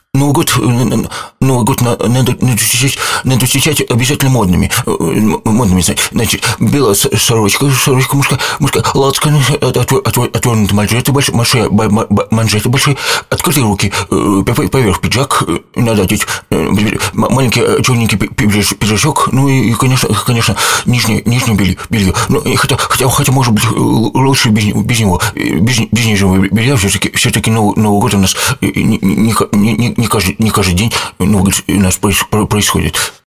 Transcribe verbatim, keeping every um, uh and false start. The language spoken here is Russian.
Новый год, Новый год надо, надо, встречать, надо встречать обязательно модными. Модными, значит, белая сорочка, сорочка мужская, мужская, лацкан, отвернутые манжеты большие, манжеты большие, открытые руки, поверх пиджак, надо одеть маленький черненький пиджачок, ну и, конечно, конечно, нижнее, нижнее белье. белье. Ну, хотя, хотя, хотя, может быть, лучше без, без него, без, без нижнего белья, все-таки, все-таки Новый, Новый год у нас не, не, не Не каждый, не каждый день Новый год у нас происходит.